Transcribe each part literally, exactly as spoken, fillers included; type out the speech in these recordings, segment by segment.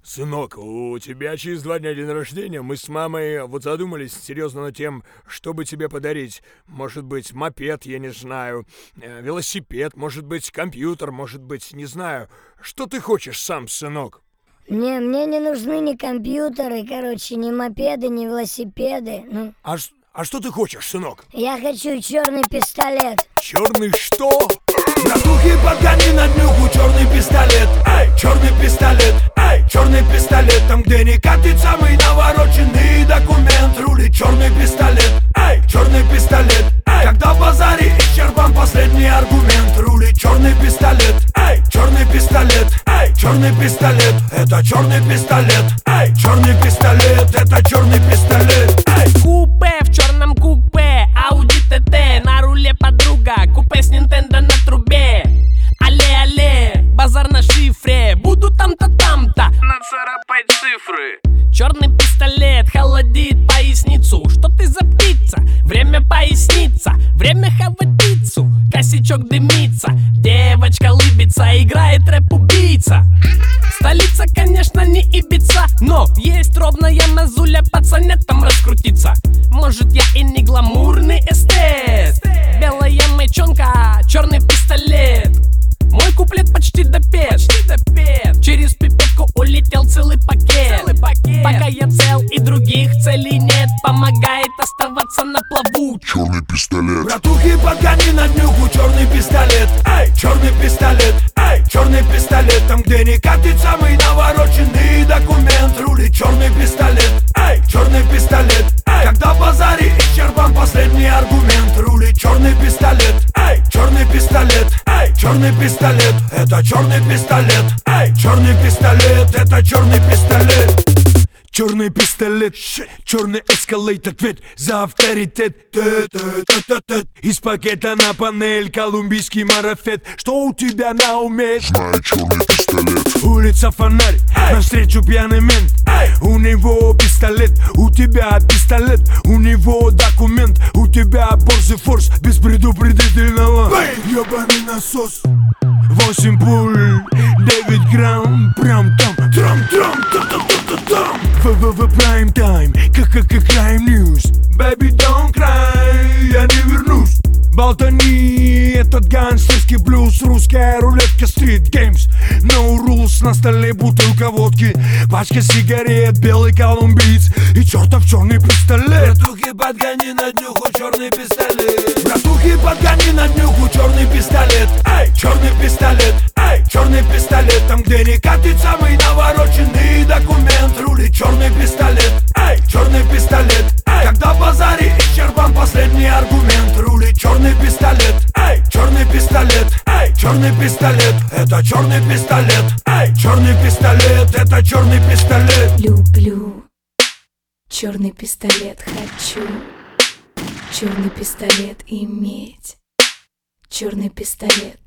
Сынок, у тебя через два дня день рождения. Мы с мамой вот задумались серьезно над тем, что бы тебе подарить. Может быть, мопед, я не знаю, э, велосипед, может быть, компьютер, может быть, не знаю. Что ты хочешь сам, сынок? Мне, мне не нужны ни компьютеры, короче, ни мопеды, ни велосипеды. Ну, А, ш- а что ты хочешь, сынок? я хочу черный пистолет. Черный что? Братухи, подгони на днюху черный пистолет. Эй, черный пистолет, эй, черный пистолет. Там, где не катит самый навороченный документ, рулит черный пистолет. Эй, черный пистолет, эй, когда в базаре исчерпан последний аргумент, рулит черный пистолет. Эй, черный пистолет, эй, черный пистолет. Это черный пистолет. Эй, черный пистолет. Это черный пистолет. Эй. Купе в черном купе, Audi ти ти, на руле подруга, купе с Nintendo на трубе. Але-але, базар на шифре, буду там-то, там-то нацарапать цифры. Черный пистолет холодит поясницу. Что ты за птица? Время поясниться, время хавать пиццу. Косячок дымится, девочка лыбится, играет рэп-убийца. Столица, конечно, не Ибица, но есть ровная мазуля пацанетам раскрутиться. Может, я и не гламурный эстет. Белая мечонка, черный пистолет. Мой куплет почти допет, почти допет. Через пипетку улетел целый пакет. целый пакет Пока я цел и других целей нет, помогает оставаться на плаву черный пистолет. Братухи, подгони на днюху черный пистолет. Эй, черный пистолет, эй, черный пистолет. Там, где не катит самый навороченный документ, рулит черный пистолет. Эй, черный пистолет, эй, когда в базаре исчерпан последний аргумент, рулит черный пистолет. Эй, черный пистолет, эй, черный пистолет. Это черный пистолет. Эй, черный пистолет. Это черный пистолет. Черный пистолет, черный эскалейт, ответ за авторитет. Т-т-т-т-т. Из пакета на панель колумбийский марафет. Что у тебя на уме? Знаю черный пистолет. Улица фонарь, навстречу пьяный мент. У него пистолет, у тебя пистолет. У него документ, у тебя Порше Форс без предупредительного. Ебаный насос. Восемь пуль, девять грамм, прям там, трам, трам, та та та та там. В-в-в прайм тайм, как-как крайм ньюс. Baby, don't cry, я не вернусь. Болтани, этот гангстерский блюз. Русская рулетка, стрит геймс. No rules, на столе бутылка водки, пачка сигарет, белый колумбиец и чертов черный пистолет. Братухи, подгони на днюху черный пистолет. Братухи, подгони на днюху черный пистолет. Эй, черный пистолет, эй, черный пистолет. Там, где не катит самый навороченный документ, рулит черный пистолет. Эй, черный пистолет, эй, когда в базаре исчерпан последний аргумент, рулит черный пистолет. Эй, черный пистолет, эй, черный пистолет. Это черный пистолет. Эй, черный пистолет. Это черный пистолет. Люблю черный пистолет, хочу черный пистолет иметь. Черный пистолет,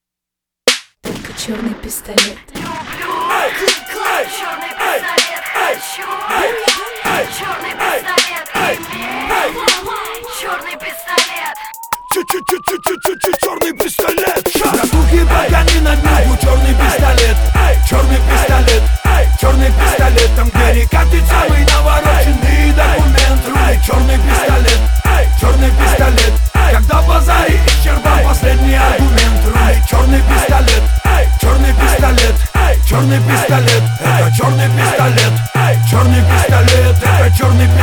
только черный пистолет. Эй, эй, черный эй, пистолет, эй, хочу эй, эй, черный эй, пистолет, эй, эй. черный пистолет. Чу-чу-чу-чу-чу-чу, черный пистолет. Братухи, подгони на днюху черный пистолет. Эй, черный пистолет, эй, черный пистолет. Там, где не катит самый навороченный документ, рулит черный пистолет. Эй, черный пистолет, когда в базаре исчерпан последний аргумент, рулит черный пистолет. Эй, черный пистолет, эй, черный пистолет. Это черный пистолет. Эй, черный пистолет. Это черный пистолет.